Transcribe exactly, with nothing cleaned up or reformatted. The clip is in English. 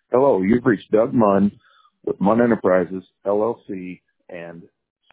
Hello, you've reached Doug Munn with Munn Enterprises, L L C, and